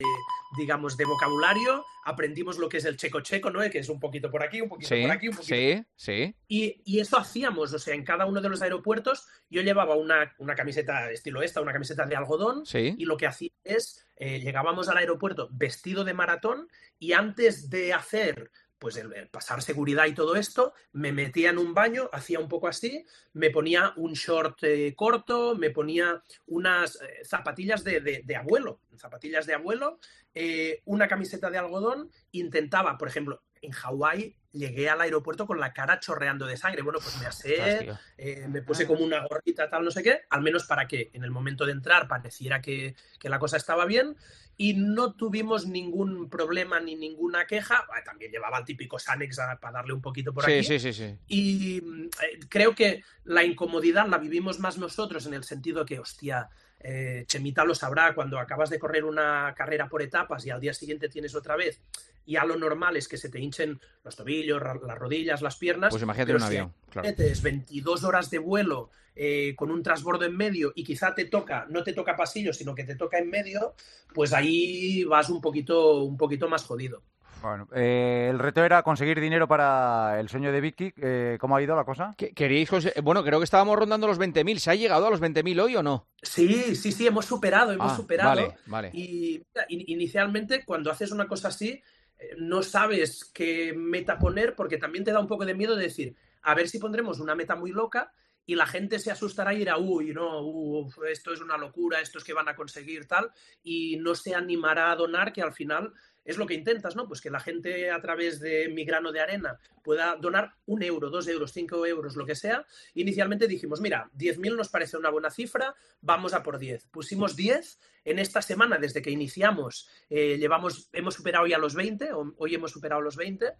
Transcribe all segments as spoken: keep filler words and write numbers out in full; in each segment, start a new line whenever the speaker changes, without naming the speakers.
digamos, de vocabulario, aprendimos lo que es el checo-checo, ¿no? Que es un poquito por aquí, un poquito
sí,
por aquí, un poquito...
Sí, sí.
Y, y eso hacíamos, o sea, en cada uno de los aeropuertos yo llevaba una, una camiseta estilo esta, una camiseta de algodón,
Sí.
y lo que hacía es, eh, llegábamos al aeropuerto vestido de maratón y antes de hacer... pues el, el pasar seguridad y todo esto, me metía en un baño, hacía un poco así, me ponía un short eh, corto, me ponía unas eh, zapatillas de, de, de abuelo, zapatillas de abuelo, eh, una camiseta de algodón, intentaba, por ejemplo, en Hawái llegué al aeropuerto con la cara chorreando de sangre. Bueno, pues me asé, eh, me puse como una gorrita, tal, no sé qué, al menos para que en el momento de entrar pareciera que, que la cosa estaba bien, y no tuvimos ningún problema ni ninguna queja. Bueno, también llevaba el típico Sanex para darle un poquito por
sí,
aquí.
Sí, sí, sí.
Y eh, creo que la incomodidad la vivimos más nosotros en el sentido que, hostia, eh, Chemita lo sabrá, cuando acabas de correr una carrera por etapas y al día siguiente tienes otra vez, y a lo normal es que se te hinchen los tobillos, las rodillas, las piernas.
Pues imagínate
pero
un
si
avión, claro.
metes veintidós horas de vuelo eh, con un transbordo en medio y quizá te toca, no te toca pasillo, sino que te toca en medio, pues ahí vas un poquito, un poquito más jodido.
Bueno, eh, el reto era conseguir dinero para el sueño de Vicky. Eh, ¿Cómo ha ido la cosa?
¿Queréis? Bueno, creo que estábamos rondando los veinte mil. ¿Se ha llegado a los veinte mil hoy o no?
Sí, sí, sí, hemos superado, hemos
ah,
superado.
Vale, vale.
Y inicialmente, cuando haces una cosa así, no sabes qué meta poner, porque también te da un poco de miedo de decir, a ver si pondremos una meta muy loca y la gente se asustará y dirá, uy, no, uf, esto es una locura, esto es que van a conseguir tal, y no se animará a donar, que al final es lo que intentas, ¿no? Pues que la gente a través de Mi Grano de Arena pueda donar un euro, dos euros, cinco euros, lo que sea. Inicialmente dijimos, mira, diez mil nos parece una buena cifra, vamos a por diez. Pusimos diez. En esta semana, desde que iniciamos, eh, llevamos, hemos superado ya los veinte, hoy hemos superado los veinte,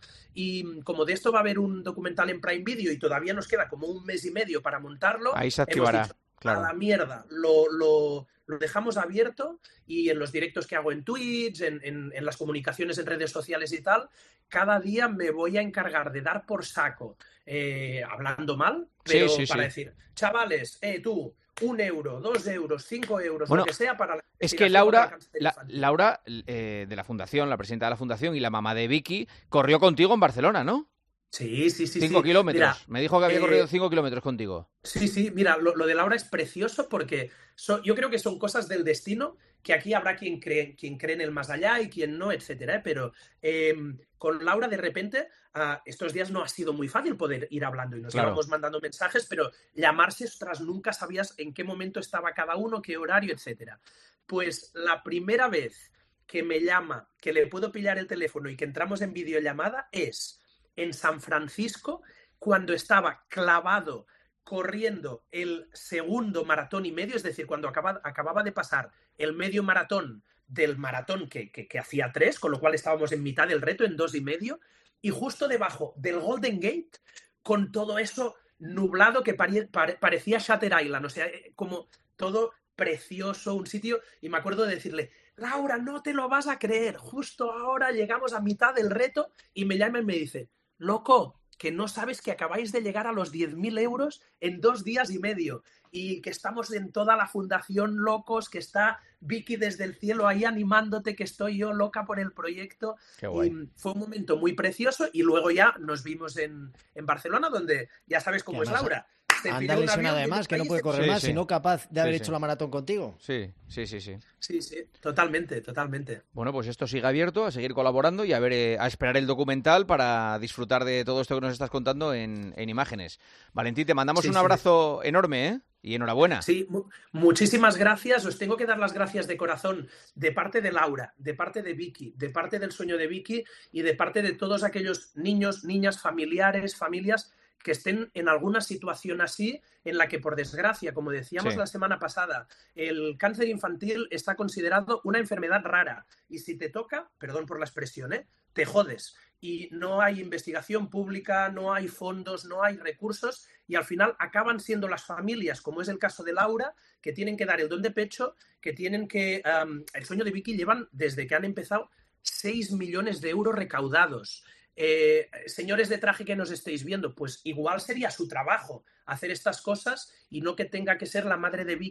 y como de esto va a haber un documental en Prime Video y todavía nos queda como un mes y medio para montarlo,
ahí se activará,
hemos dicho,
claro.
a la mierda, lo... lo lo dejamos abierto, y en los directos que hago en Twitch, en, en, en las comunicaciones en redes sociales y tal, cada día me voy a encargar de dar por saco, eh, hablando mal, pero
sí, sí,
para
sí.
decir, chavales, eh, tú, un euro, dos euros, cinco euros,
bueno,
lo que sea para la
es que Laura, la, Laura eh, de la Fundación, la presidenta de la Fundación y la mamá de Vicky, corrió contigo en Barcelona, ¿no?
Sí, sí, sí.
Cinco
sí.
kilómetros.
Mira,
me dijo que había
eh,
corrido cinco kilómetros contigo.
Sí, sí, mira, lo, lo de Laura es precioso porque so, yo creo que son cosas del destino, que aquí habrá quien cree, quien cree en el más allá y quien no, etcétera, ¿eh? Pero eh, con Laura de repente, uh, estos días no ha sido muy fácil poder ir hablando y nos
claro.
íbamos mandando mensajes, pero llamarse, ostras, nunca sabías en qué momento estaba cada uno, qué horario, etcétera. Pues la primera vez que me llama, que le puedo pillar el teléfono y que entramos en videollamada es en San Francisco, cuando estaba clavado corriendo el segundo maratón y medio, es decir, cuando acaba, acababa de pasar el medio maratón del maratón que, que, que hacía tres, con lo cual estábamos en mitad del reto, en dos y medio, y justo debajo del Golden Gate, con todo eso nublado que pare, pare, parecía Shutter Island, o sea, como todo precioso, un sitio, y me acuerdo de decirle, Laura, no te lo vas a creer, justo ahora llegamos a mitad del reto, y me llama y me dice, loco, que no sabes que acabáis de llegar a los diez mil euros en dos días y medio y que estamos en toda la fundación locos, que está Vicky desde el cielo ahí animándote, que estoy yo loca por el proyecto.
Qué guay.
Y fue un momento muy precioso y luego ya nos vimos en, en Barcelona, donde ya sabes cómo es Laura.
Anda lesionada además, que no puede correr
sí,
más,
sí.
sino capaz de haber
sí,
hecho
sí.
la maratón contigo.
Sí, sí, sí, sí.
Sí, sí, totalmente, totalmente.
Bueno, pues esto sigue abierto, a seguir colaborando y a ver, eh, a esperar el documental para disfrutar de todo esto que nos estás contando en, en imágenes. Valentín, te mandamos
sí,
un
sí.
abrazo enorme, ¿eh? Y enhorabuena.
Sí, mu muchísimas gracias. Os tengo que dar las gracias de corazón de parte de Laura, de parte de Vicky, de parte del sueño de Vicky y de parte de todos aquellos niños, niñas, familiares, familias que estén en alguna situación así, en la que, por desgracia, como decíamos
Sí.
la semana pasada, el cáncer infantil está considerado una enfermedad rara. Y si te toca, perdón por la expresión, ¿eh? te jodes. Y no hay investigación pública, no hay fondos, no hay recursos, y al final acaban siendo las familias, como es el caso de Laura, que tienen que dar el don de pecho, que tienen que... Um, el sueño de Vicky llevan, desde que han empezado, seis millones de euros recaudados. Eh, señores de traje que nos estéis viendo, pues igual sería su trabajo hacer estas cosas y no que tenga que ser la madre de Vicky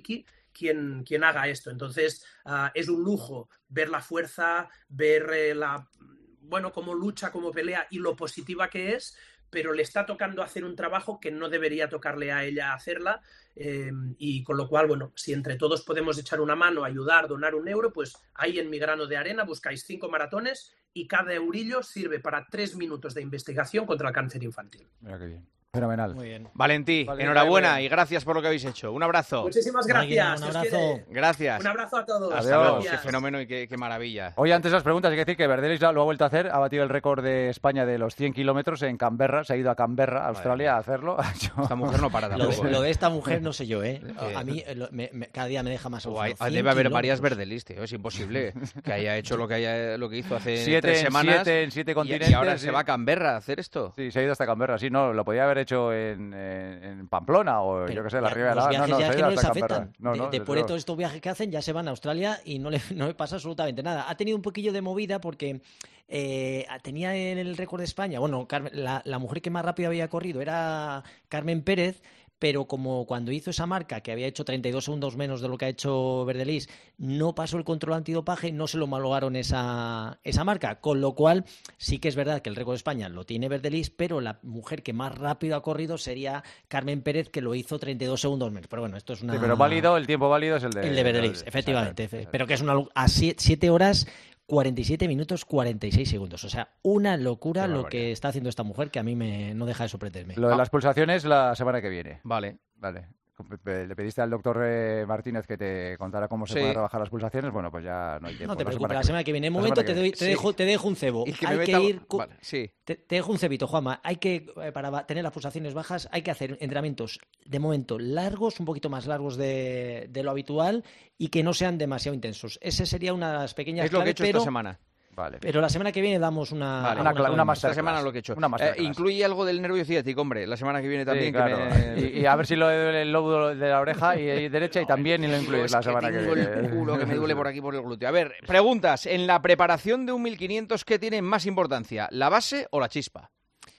quien, quien haga esto. Entonces, uh, es un lujo ver la fuerza, ver eh, la, bueno, cómo lucha, cómo pelea y lo positiva que es, pero le está tocando hacer un trabajo que no debería tocarle a ella hacerla, eh, y con lo cual, bueno, si entre todos podemos echar una mano, ayudar, donar un euro, pues ahí en Mi Grano de Arena buscáis cinco maratones y cada eurillo sirve para tres minutos de investigación contra el cáncer infantil.
Mira qué bien. Fenomenal.
Muy bien.
Valentí,
Vale,
enhorabuena
vale.
y gracias por lo que habéis hecho. Un abrazo.
Muchísimas
Máquina,
gracias.
un
os
abrazo.
quiere.
Gracias.
Un abrazo a todos.
Hasta luego.
Gracias.
Qué fenómeno y qué, qué maravilla.
Oye, antes de las preguntas, hay que decir que Verdelis lo ha vuelto a hacer, ha batido el récord de España de los cien kilómetros en Canberra, se ha ido a Canberra, Australia, a hacerlo.
Esta mujer no para
Lo
tampoco.
de,
¿eh?
lo de esta mujer no sé yo, ¿eh?
Eh.
A mí eh, lo- me- me- cada día me deja más
O hay-
alucinado.
debe haber varias
kilómetros.
Verdelis, tío. Es imposible que haya hecho lo que haya lo que hizo hace
Siete
tres
en
semanas.
siete en siete
y-
continentes,
y ahora
sí.
se va a Canberra a hacer esto.
Sí, se ha ido hasta Canberra, sí, no, lo podía haber hecho en, en, en Pamplona o
Pero
yo qué sé, la
ya
Ribera.
los
No,
viajes
no,
ya
se ha
que
ido
no les
hasta Canberra.
afectan.
No,
de
no,
de
desde
por
luego.
todos estos viajes que hacen ya se van a Australia y no le, no le pasa absolutamente nada. Ha tenido un poquillo de movida porque eh, tenía en el récord de España, bueno, Carmen- la, la mujer que más rápido había corrido era Carmen Pérez, pero como cuando hizo esa marca, que había hecho treinta y dos segundos menos de lo que ha hecho Verdelis, no pasó el control antidopaje, no se lo homologaron esa, esa marca, con lo cual sí que es verdad que el récord de España lo tiene Verdelis, pero la mujer que más rápido ha corrido sería Carmen Pérez, que lo hizo treinta y dos segundos menos. Pero bueno, esto es una...
Sí, pero válido, el tiempo válido es el de...
El de Verdelis,
el-
efectivamente.
exacto.
Pero que es una lu- a siete horas, cuarenta y siete minutos, cuarenta y seis segundos. O sea, una locura
Qué
lo
barbaridad.
que está haciendo esta mujer que a mí me, no deja de sorprenderme.
Lo de las pulsaciones la semana que viene.
Vale.
Vale. Le pediste al doctor eh, Martínez que te contara cómo se
Sí.
pueden rebajar las pulsaciones. Bueno, pues ya no hay tiempo.
No te
La
preocupes, la
que
semana que viene. En
La
un momento
semana
te,
que
doy-
viene.
te,
Sí.
dejo, te dejo un cebo.
Y que
Hay
me
que
meta-
ir... cu-
Vale, sí.
Te, te dejo un cebito, Juanma. Hay que, eh, para ba- tener las pulsaciones bajas, hay que hacer entrenamientos de momento largos, un poquito más largos de, de lo habitual y que no sean demasiado intensos. Ese sería una de las pequeñas
Es lo que he
claves,
hecho
pero,
esta semana.
Vale.
pero la semana que viene damos una...
Vale.
Una cla-
buena
una
cosa.
más-
Esta
masterclass.
semana lo que he hecho.
Una
Eh,
masterclass.
incluye algo del nervio ciático, hombre. La semana que viene también.
Sí,
que
claro.
me-
y, y a ver si lo duele el lóbulo de la oreja y, y derecha y también y lo incluyes
Es
la
que
semana que
tengo
viene.
el culo que me duele por aquí por el glúteo. A ver, preguntas. En la preparación de un mil quinientos, ¿qué tiene más importancia? ¿La base o la chispa?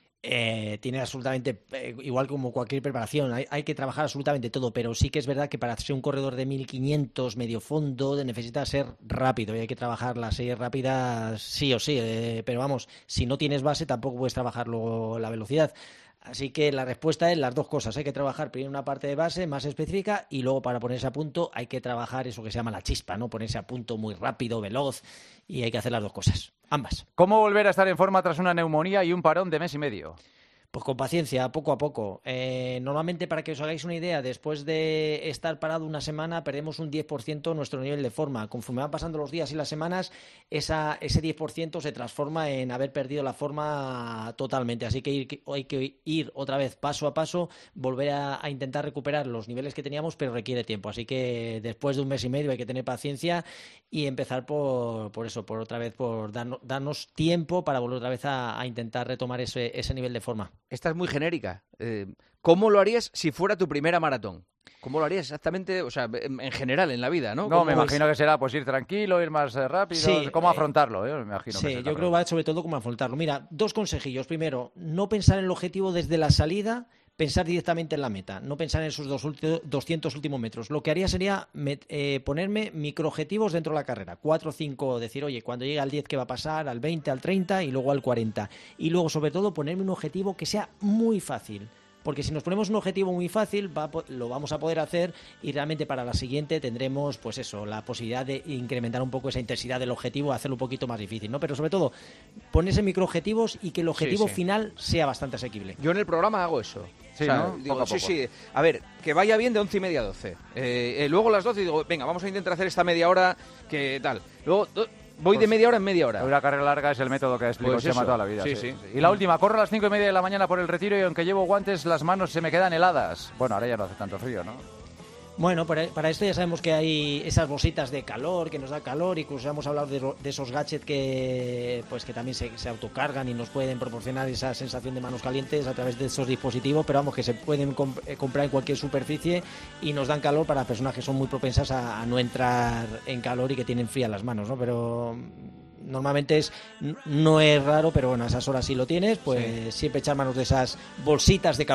Eh, tiene absolutamente, eh, igual como cualquier preparación, hay, hay que trabajar absolutamente todo, pero sí que es verdad que para ser un corredor de mil quinientos medio fondo de- necesita ser rápido y hay que trabajar las series rápidas sí o sí, eh, pero vamos, si no tienes base tampoco puedes trabajar luego la velocidad. Así que la respuesta es las dos cosas. Hay que trabajar primero una parte de base más específica y luego para ponerse a punto hay que trabajar eso que se llama la chispa, ¿no? Ponerse a punto muy rápido, veloz, y hay que hacer las dos cosas, ambas.
¿Cómo volver a estar en forma tras una neumonía y un parón de mes y medio?
Pues con paciencia, poco a poco. Eh, normalmente, para que os hagáis una idea, después de estar parado una semana, perdemos un diez por ciento nuestro nivel de forma. Conforme van pasando los días y las semanas, esa, ese diez por ciento se transforma en haber perdido la forma totalmente. Así que ir- hay que ir otra vez paso a paso, volver a, a intentar recuperar los niveles que teníamos, pero requiere tiempo. Así que después de un mes y medio hay que tener paciencia y empezar por, por eso, por otra vez, por darnos, darnos tiempo para volver otra vez a, a intentar retomar ese, ese nivel de forma.
Esta es muy genérica. Eh, ¿Cómo lo harías si fuera tu primera maratón? ¿Cómo lo harías exactamente, o sea, en, en general, en la vida, ¿no?
No,
¿Cómo-
me imagino que será pues ir tranquilo, ir más eh, rápido.
Sí,
¿Cómo
eh,
afrontarlo? eh? Me imagino que
Sí,
esa es la
yo creo que
pregunta.
va sobre todo cómo afrontarlo. Mira, dos consejillos. Primero, no pensar en el objetivo desde la salida, pensar directamente en la meta, no pensar en esos dos ulti- doscientos últimos metros. Lo que haría sería met- eh, ponerme microobjetivos dentro de la carrera. cuatro o cinco, decir, oye, cuando llegue al diez, ¿qué va a pasar? Al veinte, al treinta y luego al cuarenta. Y luego, sobre todo, ponerme un objetivo que sea muy fácil. Porque si nos ponemos un objetivo muy fácil, va a po- lo vamos a poder hacer y realmente para la siguiente tendremos, pues eso, la posibilidad de incrementar un poco esa intensidad del objetivo, hacerlo un poquito más difícil, ¿no? Pero sobre todo, ponerse microobjetivos y que el objetivo
sí.
final sea bastante asequible.
Yo en el programa hago eso.
Sí,
O sea,
¿no?
digo,
Poco a
sí,
poco.
sí. A ver, que vaya bien de once y media a doce. Eh, eh, luego a las doce digo, venga, vamos a intentar hacer esta media hora, que tal. Luego do- voy de
Pues,
media hora en media hora.
Una carrera larga es el método que explico
Pues
se llama
eso.
toda la vida.
Sí,
Sí,
sí.
sí. Y la última, corro a las cinco y media de la mañana por el retiro y aunque llevo guantes, las manos se me quedan heladas. Bueno, ahora ya no hace tanto frío, ¿no?
Bueno, para, para esto ya sabemos que hay esas bolsitas de calor, que nos da calor, incluso hemos hablado de, ro- de esos gadgets que pues que también se, se autocargan y nos pueden proporcionar esa sensación de manos calientes a través de esos dispositivos, pero vamos, que se pueden comp- eh, comprar en cualquier superficie y nos dan calor para personas que son muy propensas a, a no entrar en calor y que tienen frías las manos, ¿no? Pero mm, normalmente es n- no es raro, pero bueno, a esas horas si lo tienes, pues siempre echar manos de esas bolsitas de calor.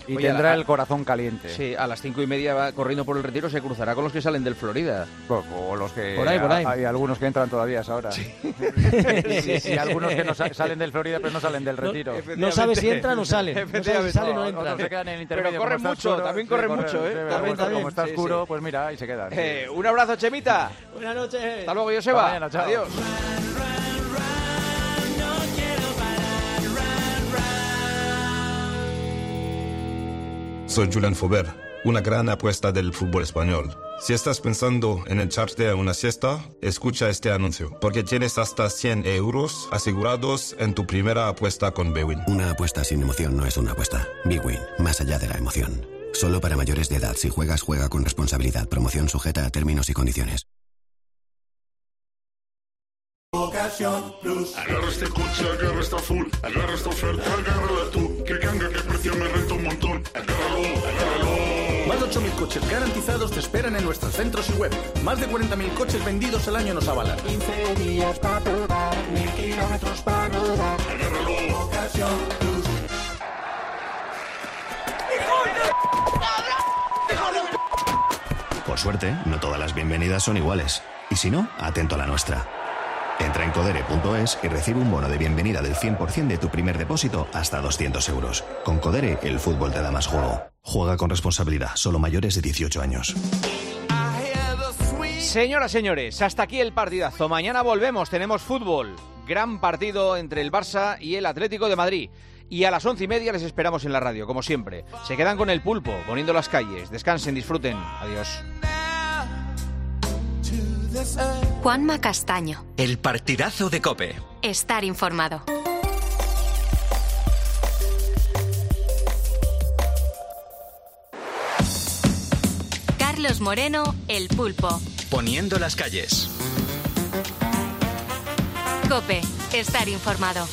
Y
Oye,
tendrá
a-
el corazón caliente.
Sí, a las cinco y media va corriendo por el Retiro, se cruzará con los que salen del Florida.
O, o los que...
Por ahí, por ahí.
Hay algunos que entran todavía a esa hora.
Sí.
y, y algunos que no sa- salen del Florida, pero no salen del Retiro.
No sabes si entran o salen. No sabes si
Efectivamente.
salen o
No,
entran.
otros se quedan en el
Pero
intermedio.
corren
como está
mucho,
oscuro,
también
sí,
corren mucho, ¿eh?
sí, pero
También,
como-
también.
Como está
Sí,
oscuro,
sí.
pues mira, ahí se quedan. sí.
Eh, un abrazo, Chemita.
Buenas noches.
Hasta luego, Joseba.
Hasta mañana, chao.
Adiós.
Soy Julián Faubert, una gran apuesta del fútbol español. Si estás pensando en echarte una siesta, escucha este anuncio, porque tienes hasta cien euros asegurados en tu primera apuesta con Bwin.
Una apuesta sin emoción no es una apuesta. Bwin, más allá de la emoción. Solo para mayores de edad. Si juegas, juega con responsabilidad. Promoción sujeta a términos y condiciones.
Agarra este coche, agarra esta full, agarra esta oferta, agárrala tú. Que ganga, que precio me renta un montón. Agárralo, agárralo.
Más de ocho mil coches garantizados te esperan en nuestros centros y web. Más de cuarenta mil coches vendidos al año nos avalan.
quince días para probar, mil kilómetros para rodar. Agárralo. Ocasión Plus.
Por suerte, no todas las bienvenidas son iguales. Y si no, atento a la nuestra. Entra en codere punto es y recibe un bono de bienvenida del cien por ciento de tu primer depósito hasta doscientos euros. Con Codere, el fútbol te da más juego. Juega con responsabilidad, solo mayores de dieciocho años.
Señoras, señores, hasta aquí el partidazo. Mañana volvemos, tenemos fútbol. Gran partido entre el Barça y el Atlético de Madrid. Y a las once y media les esperamos en la radio, como siempre. Se quedan con el pulpo, poniendo las calles. Descansen, disfruten. Adiós.
Juanma Castaño.
El partidazo de COPE.
Estar informado. Carlos Moreno, El Pulpo.
Poniendo las calles.
COPE. Estar informado.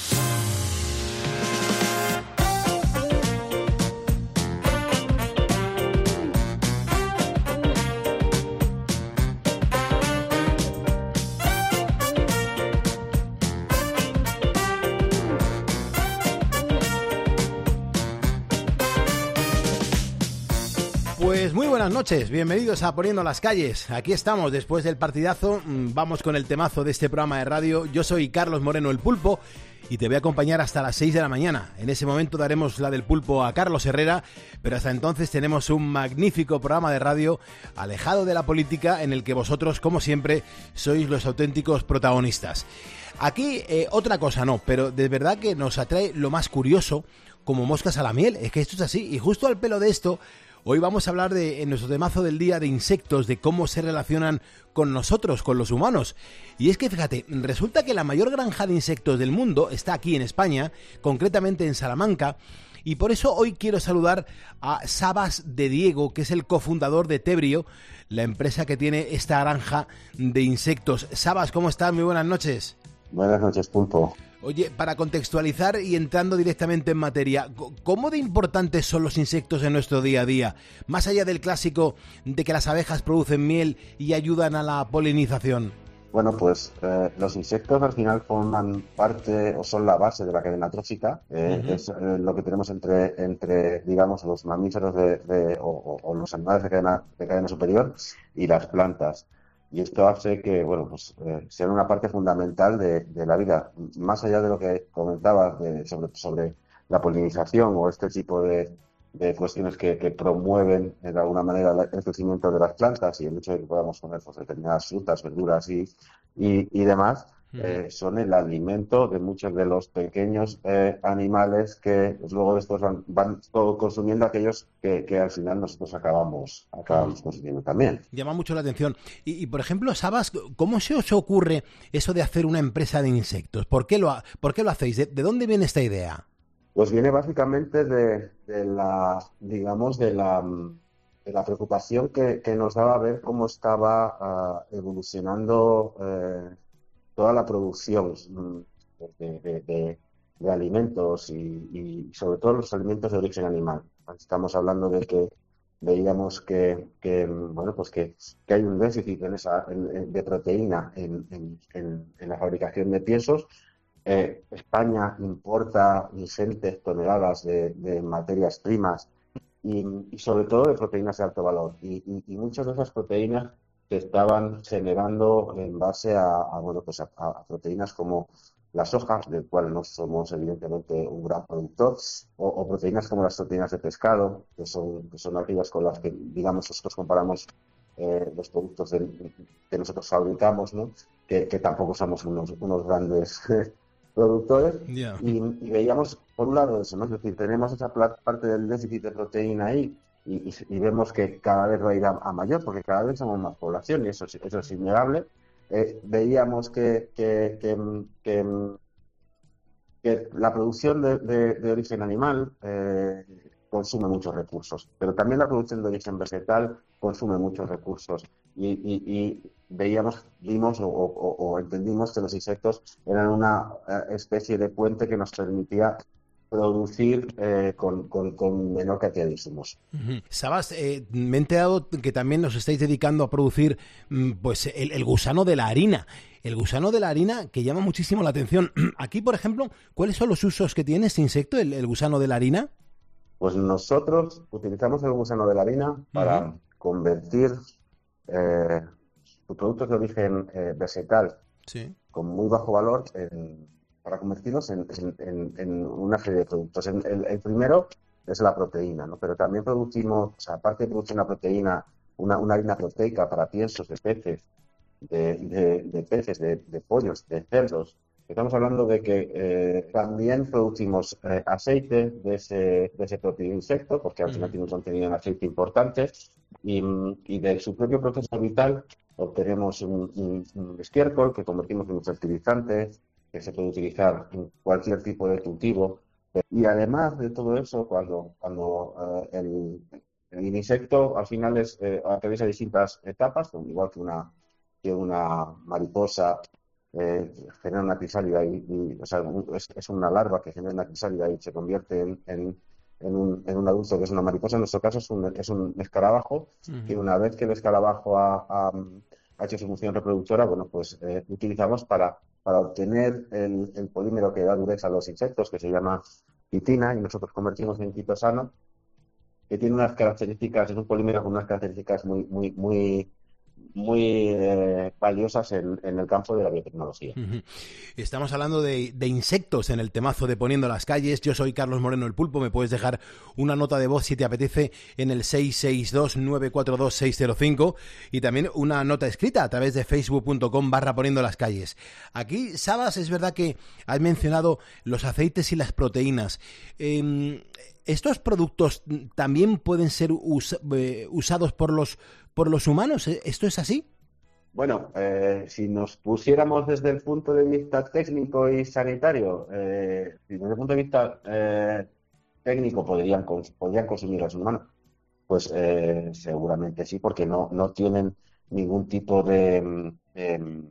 Pues muy buenas noches, bienvenidos a Poniendo las Calles. Aquí estamos después del partidazo, vamos con el temazo de este programa de radio. Yo soy Carlos Moreno, El Pulpo, y te voy a acompañar hasta las seis de la mañana. En ese momento daremos la del pulpo a Carlos Herrera, pero hasta entonces tenemos un magnífico programa de radio alejado de la política en el que vosotros, como siempre, sois los auténticos protagonistas. Aquí eh, otra cosa no, pero de verdad que nos atrae lo más curioso, como moscas a la miel. Es que esto es así, y justo al pelo de esto, hoy vamos a hablar de, en nuestro temazo del día, de insectos, de cómo se relacionan con nosotros, con los humanos. Y es que, fíjate, resulta que la mayor granja de insectos del mundo está aquí en España, concretamente en Salamanca, y por eso hoy quiero saludar a Sabas de Diego, que es el cofundador de Tebrio, la empresa que tiene esta granja de insectos. Sabas, ¿cómo estás? Muy buenas noches.
Buenas noches, Pulpo.
Oye, para contextualizar y entrando directamente en materia, ¿cómo de importantes son los insectos en nuestro día a día? Más allá del clásico de que las abejas producen miel y ayudan a la polinización.
Bueno, pues eh, los insectos al final forman parte o son la base de la cadena trófica. Eh, uh-huh. Es eh, lo que tenemos entre, entre digamos, los mamíferos de, de, o, o, o los animales de cadena, de cadena superior y las plantas. Y esto hace que, bueno, pues eh, sean una parte fundamental de, de la vida. Más allá de lo que comentabas de, sobre, sobre la polinización o este tipo de, de cuestiones que, que promueven de alguna manera el crecimiento de las plantas y el hecho de que podamos comer pues, determinadas frutas, verduras y, y, y demás, eh, son el alimento de muchos de los pequeños eh, animales que pues, luego después van, van todo consumiendo aquellos que, que al final nosotros acabamos, acabamos consumiendo también.
Llama mucho la atención. Y, y por ejemplo, Sabas, ¿cómo se os ocurre eso de hacer una empresa de insectos? ¿Por qué lo, por qué lo hacéis? ¿De, de dónde viene esta idea?
Pues viene básicamente de, de la, digamos, de la, de la preocupación que, que nos daba ver cómo estaba uh, evolucionando eh, toda la producción de, de, de, de alimentos y, y sobre todo los alimentos de origen animal. Estamos hablando de que veíamos que, que bueno pues que, que hay un déficit en esa en, en, de proteína en, en, en, en la fabricación de piensos. Eh, España importa ingentes toneladas de, de materias primas y, y sobre todo de proteínas de alto valor. Y, y, y muchas de esas proteínas se estaban generando en base a, a bueno, pues a, a proteínas como la soja, del cual no somos evidentemente un gran productor, o, o proteínas como las proteínas de pescado, que son, que son aquellas con las que, digamos, nosotros comparamos eh, los productos de, que nosotros fabricamos, ¿no? que, que tampoco somos unos, unos grandes productores,
yeah.
y, y veíamos, por un lado, eso, ¿no? Es decir, tenemos esa parte del déficit de proteína ahí, y, y, y vemos que cada vez va a ir a, a mayor, porque cada vez somos más población, y eso, eso es innegable. Eh, veíamos que, que, que, que, que la producción de, de, de origen animal eh, consume muchos recursos, pero también la producción de origen vegetal consume muchos recursos. Y, y, y veíamos, vimos o, o, o entendimos que los insectos eran una especie de puente que nos permitía producir eh, con, con, con menor cantidad de insumos.
Uh-huh. Sabas, eh, me he enterado que también os estáis dedicando a producir pues el, el gusano de la harina. El gusano de la harina que llama muchísimo la atención. Aquí, por ejemplo, ¿cuáles son los usos que tiene este insecto, el, el gusano de la harina?
Pues nosotros utilizamos el gusano de la harina para uh-huh. convertir eh, productos de origen eh, vegetal
sí.
con muy bajo valor en para convertirlos en, en, en, en una serie de productos. El, el, el primero es la proteína, ¿no? Pero también producimos, o sea, aparte de producir una proteína, una, una harina proteica para piensos de peces, de, de, de peces, de, de pollos, de cerdos. Estamos hablando de que eh, también producimos eh, aceite de ese, de ese propio insecto, porque al final tiene un contenido en aceite importante, y, y de su propio proceso vital obtenemos un, un, un estiércol que convertimos en un fertilizante, que se puede utilizar en cualquier tipo de cultivo. Y además de todo eso, cuando, cuando uh, el, el insecto al final es, eh, atraviesa distintas etapas, igual que una, que una mariposa eh, genera una crisálida, y, y, o sea, es, es una larva que genera una crisálida y se convierte en, en, en, un, en un adulto que es una mariposa. En nuestro caso es un, es un escarabajo, uh-huh. que una vez que el escarabajo ha, ha, ha hecho su función reproductora, bueno, pues eh, utilizamos para para obtener el, el polímero que da dureza a los insectos, que se llama quitina, y nosotros convertimos en quitosano, que tiene unas características, es un polímero con unas características muy muy muy muy eh, valiosas en, en el campo de la biotecnología.
Uh-huh. Estamos hablando de, de insectos en el temazo de Poniendo las Calles. Yo soy Carlos Moreno el Pulpo. Me puedes dejar una nota de voz si te apetece en el seis seis dos, nueve cuatro dos, seis cero cinco y también una nota escrita a través de facebook.com barra Poniendo las Calles. Aquí, Sabas, es verdad que has mencionado los aceites y las proteínas. Eh, ¿Estos productos también pueden ser us- eh, usados por los por los humanos? ¿Esto es así?
Bueno, eh, si nos pusiéramos desde el punto de vista técnico y sanitario, eh, desde el punto de vista eh, técnico podrían, podrían consumir los humanos, pues eh, seguramente sí, porque no, no tienen ningún tipo de, de,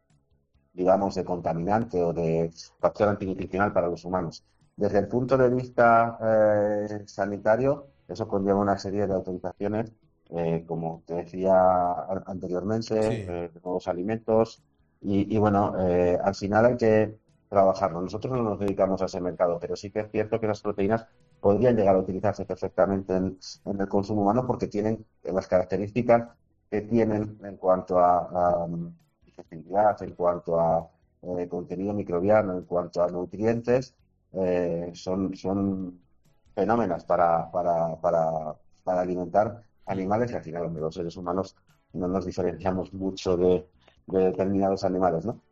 digamos, de contaminante o de factor antinutricional para los humanos. Desde el punto de vista eh, sanitario, eso conlleva una serie de autorizaciones, eh, como te decía anteriormente, sí. eh, de nuevos alimentos, y, y bueno, eh, al final hay que trabajarlo. Nosotros no nos dedicamos a ese mercado, pero sí que es cierto que las proteínas podrían llegar a utilizarse perfectamente en, en el consumo humano, porque tienen las características que tienen en cuanto a, a digestibilidad, en cuanto a eh, contenido microbiano, en cuanto a nutrientes. Eh, son, son fenómenos para, para, para, para alimentar animales, y al final, hombre, los seres humanos no nos diferenciamos mucho de, de determinados animales, ¿no?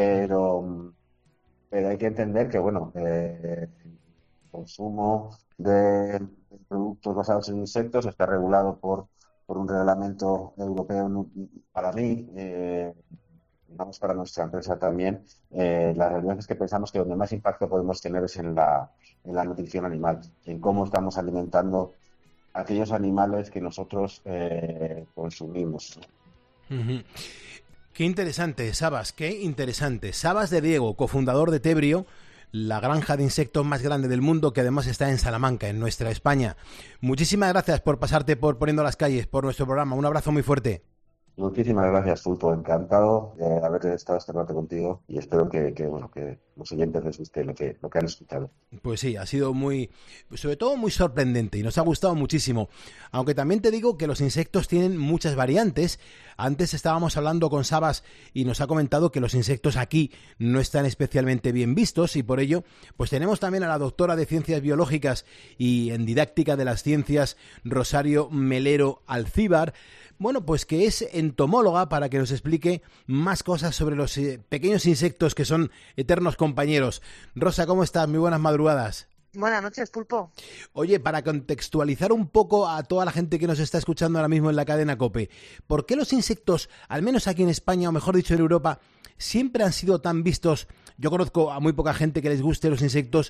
Pero, pero hay que entender que, bueno, eh, el consumo de, de productos basados en insectos está regulado por, por un reglamento europeo. Para mí, eh, vamos, para nuestra empresa también, eh, la realidad es que pensamos que donde más impacto podemos tener es en la, en la nutrición animal, en cómo estamos alimentando a aquellos animales que nosotros eh, consumimos.
Uh-huh. Qué interesante, Sabas, qué interesante. Sabas de Diego, cofundador de Tebrio, la granja de insectos más grande del mundo, que además está en Salamanca, en nuestra España. Muchísimas gracias por pasarte por Poniendo las Calles, por nuestro programa. Un abrazo muy fuerte.
Muchísimas gracias, Pulpo. Encantado de haber estado este rato contigo, y espero que, que, bueno, que, los oyentes les guste lo que, lo que han escuchado.
Pues sí, ha sido muy, sobre todo muy sorprendente y nos ha gustado muchísimo. Aunque también te digo que los insectos tienen muchas variantes. Antes estábamos hablando con Sabas y nos ha comentado que los insectos aquí no están especialmente bien vistos y por ello pues tenemos también a la doctora de Ciencias Biológicas y en Didáctica de las Ciencias, Rosario Melero Alcíbar, bueno, pues que es entomóloga, para que nos explique más cosas sobre los eh, pequeños insectos que son eternos compañeros. Rosa, ¿cómo estás? Muy buenas madrugadas.
Buenas noches, Pulpo.
Oye, para contextualizar un poco a toda la gente que nos está escuchando ahora mismo en la cadena COPE, ¿por qué los insectos, al menos aquí en España, o mejor dicho en Europa, siempre han sido tan vistos? Yo conozco a muy poca gente que les guste los insectos,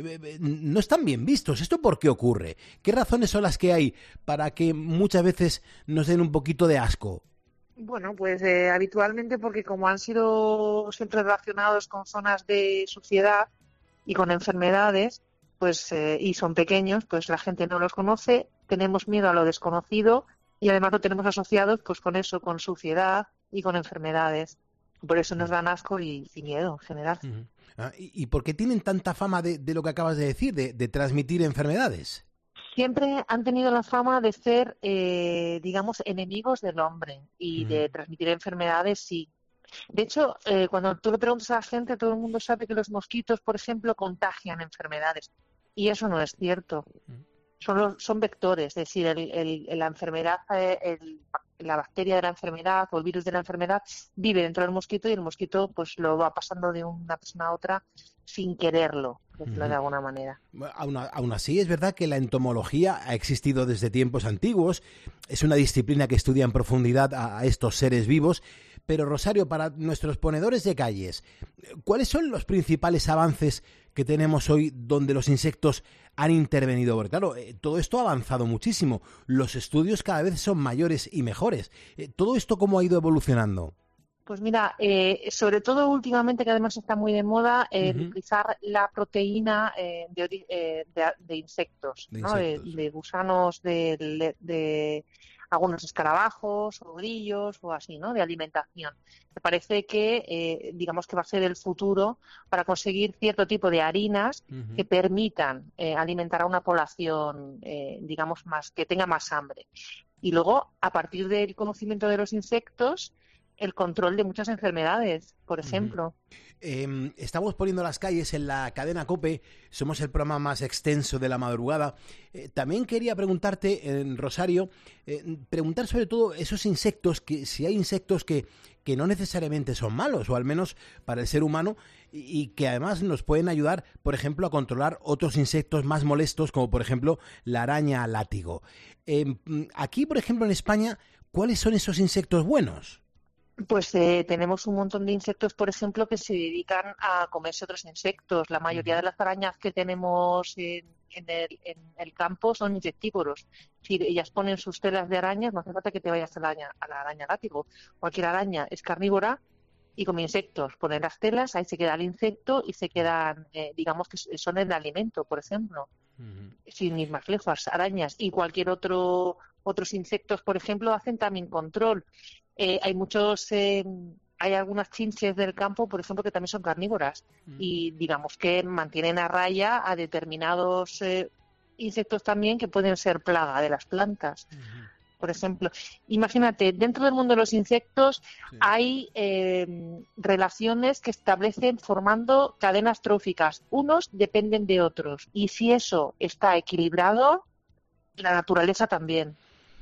no están bien vistos. ¿Esto por qué ocurre? ¿Qué razones son las que hay para que muchas veces nos den un poquito de asco?
Bueno, pues eh, habitualmente porque como han sido siempre relacionados con zonas de suciedad y con enfermedades, pues eh, y son pequeños, pues la gente no los conoce, tenemos miedo a lo desconocido y además lo tenemos asociados pues con eso, con suciedad y con enfermedades. Por eso nos dan asco y, y miedo en general.
Uh-huh. Ah, ¿y, ¿Y por qué tienen tanta fama de, de lo que acabas de decir, de, de transmitir enfermedades?
Siempre han tenido la fama de ser, eh, digamos, enemigos del hombre y uh-huh. de transmitir enfermedades, sí. De hecho, eh, cuando tú le preguntas a la gente, todo el mundo sabe que los mosquitos, por ejemplo, contagian enfermedades. Y eso no es cierto. Uh-huh. Son, los, son vectores, es decir, el, el, la enfermedad, el, la bacteria de la enfermedad o el virus de la enfermedad vive dentro del mosquito y el mosquito pues lo va pasando de una persona a otra sin quererlo, por decirlo uh-huh. de alguna manera.
Aún, aún así, es verdad que la entomología ha existido desde tiempos antiguos, es una disciplina que estudia en profundidad a, a estos seres vivos, pero Rosario, para nuestros ponedores de calles, ¿cuáles son los principales avances que tenemos hoy donde los insectos han intervenido? Porque claro, eh, todo esto ha avanzado muchísimo, los estudios cada vez son mayores y mejores. Eh, ¿Todo esto cómo ha ido evolucionando?
Pues mira, eh, sobre todo últimamente, que además está muy de moda, eh, uh-huh. utilizar la proteína eh, de, eh, de, de insectos, de, ¿no? insectos. De, de gusanos, de, de, de algunos escarabajos o grillos o así, ¿no? De alimentación. Me parece que, eh, digamos que va a ser el futuro para conseguir cierto tipo de harinas uh-huh. que permitan eh, alimentar a una población, eh, digamos, más que tenga más hambre. Y luego, a partir del conocimiento de los insectos, el control de muchas enfermedades, por ejemplo.
Uh-huh. Eh, estamos poniendo las calles en la cadena COPE, somos el programa más extenso de la madrugada. Eh, también quería preguntarte, en Rosario, eh, preguntar sobre todo esos insectos, que si hay insectos que, que no necesariamente son malos, o al menos para el ser humano, y, y que además nos pueden ayudar, por ejemplo, a controlar otros insectos más molestos, como por ejemplo la araña látigo. Eh, aquí, por ejemplo, en España, ¿cuáles son esos insectos buenos?
Pues eh, tenemos un montón de insectos, por ejemplo, que se dedican a comerse otros insectos. La mayoría de las arañas que tenemos en, en, el, en el campo son insectívoros. Si ellas ponen sus telas de arañas, no hace falta que te vayas a la araña, a la araña látigo. Cualquier araña es carnívora y come insectos. Ponen las telas, ahí se queda el insecto y se quedan, eh, digamos que son el alimento, por ejemplo. Uh-huh. Sin ir más lejos, arañas y cualquier otro otros insectos, por ejemplo, hacen también control. Eh, hay muchos, eh, hay algunas chinches del campo, por ejemplo, que también son carnívoras mm. y digamos que mantienen a raya a determinados eh, insectos también que pueden ser plaga de las plantas. Mm. Por ejemplo, imagínate, dentro del mundo de los insectos sí. hay eh, relaciones que establecen formando cadenas tróficas. Unos dependen de otros y si eso está equilibrado, la naturaleza también.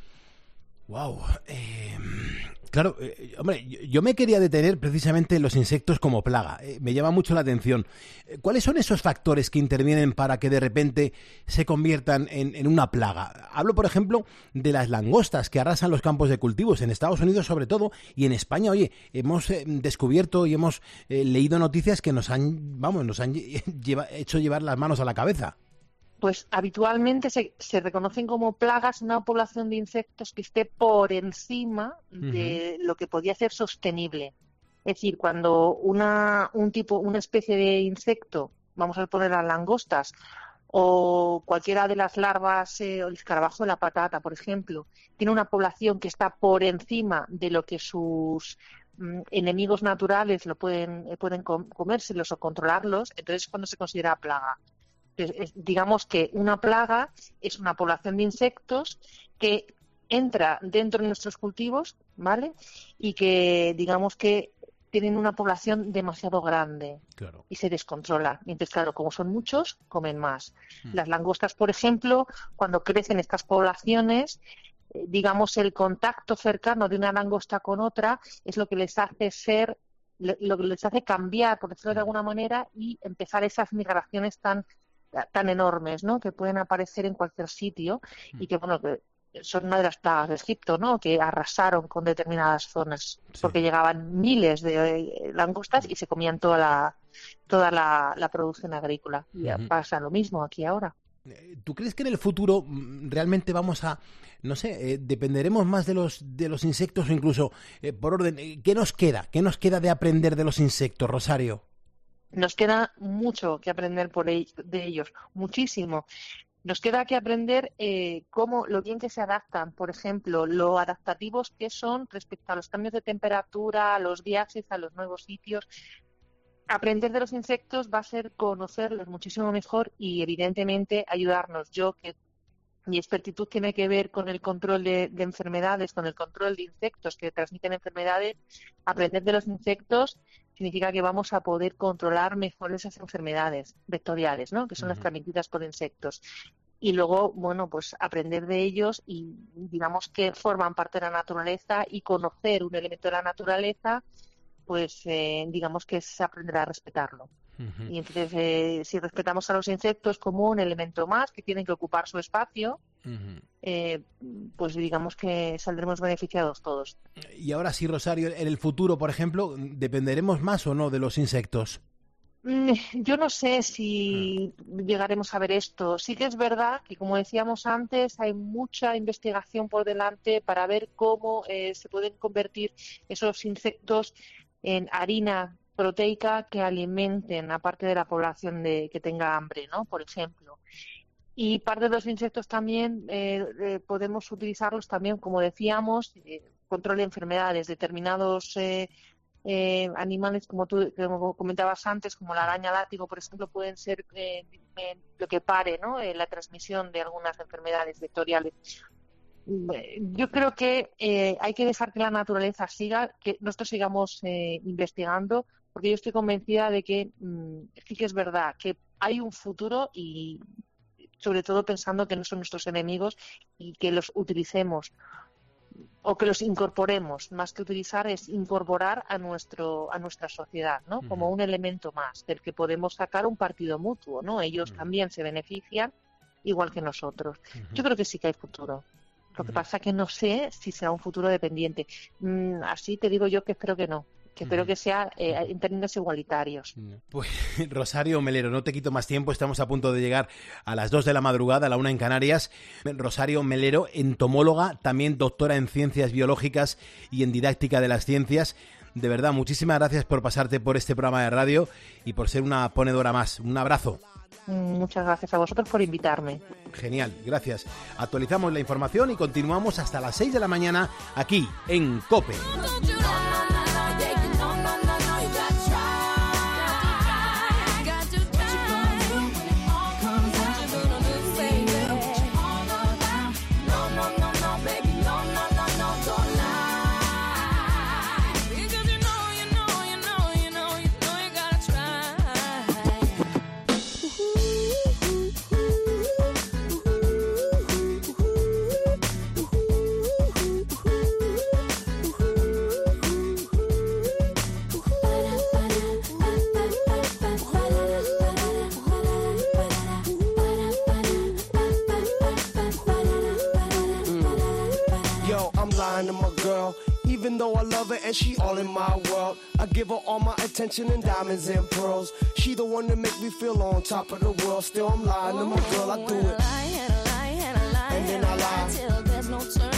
Wow. Eh... Claro, eh, hombre, yo, yo me quería detener precisamente en los insectos como plaga. Eh, me llama mucho la atención. Eh, ¿Cuáles son esos factores que intervienen para que de repente se conviertan en, en una plaga? Hablo, por ejemplo, de las langostas que arrasan los campos de cultivos, en Estados Unidos sobre todo, y en España, oye, hemos eh, descubierto y hemos eh, leído noticias que nos han, vamos, nos han lleva, hecho llevar las manos a la cabeza.
Pues habitualmente se, se reconocen como plagas una población de insectos que esté por encima de uh-huh. lo que podría ser sostenible. Es decir, cuando una un tipo, una especie de insecto, vamos a poner las langostas, o cualquiera de las larvas, eh, o el escarabajo de la patata, por ejemplo, tiene una población que está por encima de lo que sus mm, enemigos naturales lo pueden, eh, pueden com- comérselos o controlarlos, entonces es cuando se considera plaga. Entonces, es- digamos que una plaga es una población de insectos que entra dentro de nuestros cultivos, ¿vale? Y que, digamos que tienen una población demasiado grande
Claro.
y se descontrola. Y entonces, claro, como son muchos, comen más.
Mm.
Las langostas, por ejemplo, cuando crecen estas poblaciones, eh, digamos, el contacto cercano de una langosta con otra es lo que les hace ser, le- lo que les hace cambiar, por decirlo de alguna manera, y empezar esas migraciones tan tan enormes, ¿no? Que pueden aparecer en cualquier sitio y que, bueno, que son una de las plagas de Egipto, ¿no? Que arrasaron con determinadas zonas porque llegaban miles de eh, langostas y se comían toda la toda la, la producción agrícola. Y
Ujú.
pasa lo mismo aquí ahora.
¿Tú crees que en el futuro mm, realmente vamos a, no sé, eh, dependeremos más de los de los insectos o incluso, eh, por orden, eh, ¿qué nos queda? ¿Qué nos queda de aprender de los insectos, Rosario?
Nos queda mucho que aprender por ell- de ellos, muchísimo. Nos queda que aprender eh, cómo, lo bien que se adaptan, por ejemplo, lo adaptativos que son respecto a los cambios de temperatura, a los viajes, a los nuevos sitios. Aprender de los insectos va a ser conocerlos muchísimo mejor y, evidentemente, ayudarnos. Yo, que mi expertitud tiene que ver con el control de, de enfermedades, con el control de insectos que transmiten enfermedades, aprender de los insectos significa que vamos a poder controlar mejor esas enfermedades vectoriales, ¿no? Que son las transmitidas por insectos. Y luego, bueno, pues aprender de ellos y digamos que forman parte de la naturaleza y conocer un elemento de la naturaleza, pues eh, digamos que es aprender a respetarlo.
Ujú.
Y entonces, eh, si respetamos a los insectos como un elemento más que tienen que ocupar su espacio,
Ujú.
eh, pues digamos que saldremos beneficiados todos.
Y ahora sí, Rosario, en el futuro, por ejemplo, ¿dependeremos más o no de los insectos?
Mm, Yo no sé si llegaremos a ver esto. Sí que es verdad que, como decíamos antes, hay mucha investigación por delante para ver cómo eh, se pueden convertir esos insectos en harina proteica que alimenten a parte de la población de, que tenga hambre, ¿no? Por ejemplo. Y parte de los insectos también eh, eh, podemos utilizarlos también, como decíamos, eh, control de enfermedades, determinados eh, eh, animales, como tú como comentabas antes, como la araña látigo, por ejemplo, pueden ser eh, eh, lo que pare, ¿no? Eh, la transmisión de algunas enfermedades vectoriales. Yo creo que eh, hay que dejar que la naturaleza siga, que nosotros sigamos eh, investigando, porque yo estoy convencida de que mmm, sí que es verdad que hay un futuro y sobre todo pensando que no son nuestros enemigos y que los utilicemos o que los incorporemos, más que utilizar es incorporar a nuestro a nuestra sociedad, ¿no? Como un elemento más del que podemos sacar un partido mutuo, ¿no? Ellos también se benefician igual que nosotros. Yo creo que sí que hay futuro. Lo que pasa es que no sé si será un futuro dependiente. Mm, así te digo yo que espero que no, que espero que sea eh, en términos igualitarios.
Pues Rosario Melero, no te quito más tiempo, estamos a punto de llegar a las dos de la madrugada, a la una en Canarias. Rosario Melero, entomóloga, también doctora en ciencias biológicas y en didáctica de las ciencias. De verdad, muchísimas gracias por pasarte por este programa de radio y por ser una ponedora más. Un abrazo.
Muchas gracias a vosotros por invitarme.
Genial, gracias. Actualizamos la información y continuamos hasta las seis de la mañana aquí en COPE.
Even though I love her and she all in my world, I give her all my attention and diamonds and pearls. She the one that make me feel on top of the world. Still I'm lying to my girl, I do it. And then I lie till there's no turn.